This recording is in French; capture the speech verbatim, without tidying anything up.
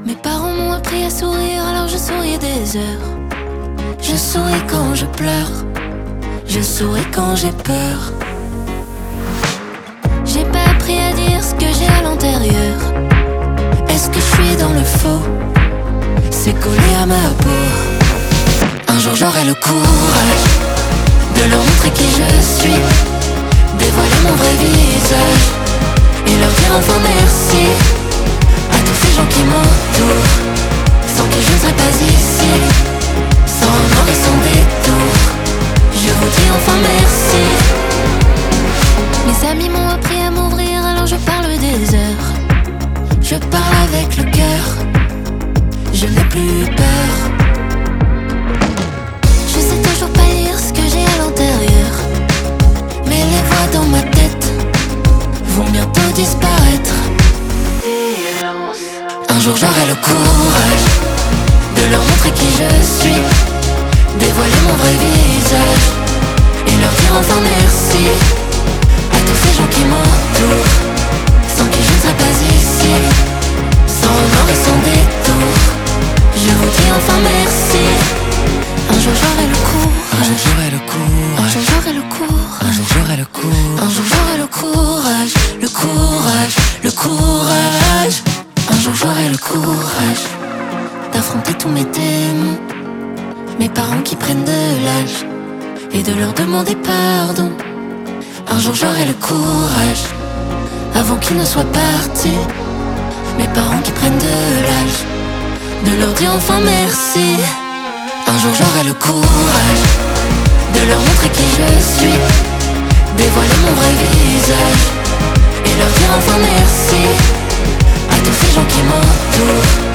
Mes parents m'ont appris à sourire, alors je souriais des heures. Je souris quand je pleure, je souris quand j'ai peur. J'ai pas appris à dire ce que j'ai à l'intérieur. Est-ce que je suis dans le faux? C'est collé à ma peau. Un jour j'aurai le courage de leur montrer qui je suis, dévoiler mon vrai visage et leur dire enfin merci à tous ces gens qui m'entourent, sans qui je ne serais pas ici, sans remords et sans détour. Je vous dis enfin merci. Mes amis m'ont appris à m'ouvrir, alors je parle des heures. Je parle avec le cœur, je n'ai plus peur. Je sais toujours pas lire ce que j'ai à l'intérieur, mais les voix dans ma tête vont bientôt disparaître. Un jour j'aurai le courage de leur montrer qui je suis, dévoiler mon vrai visage et leur dire enfin merci à tous ces gens qui m'entourent, sans qui je ne serais pas ici, sans remords et sans détour. Je vous dis enfin merci. Un jour j'aurai le courage, un jour j'aurai le courage, un jour j'aurai le courage, un jour j'aurai le courage, un jour j'aurai le courage, le courage, le courage. Un jour j'aurai le courage d'affronter tous mes démons, mes parents qui prennent de l'âge et de leur demander pardon. Un jour j'aurai le courage, avant qu'ils ne soient partis, mes parents qui prennent de l'âge, de leur dire enfin merci. Un jour j'aurai le courage de leur montrer qui je suis, dévoiler mon vrai visage et leur dire enfin merci à tous ces gens qui m'entourent,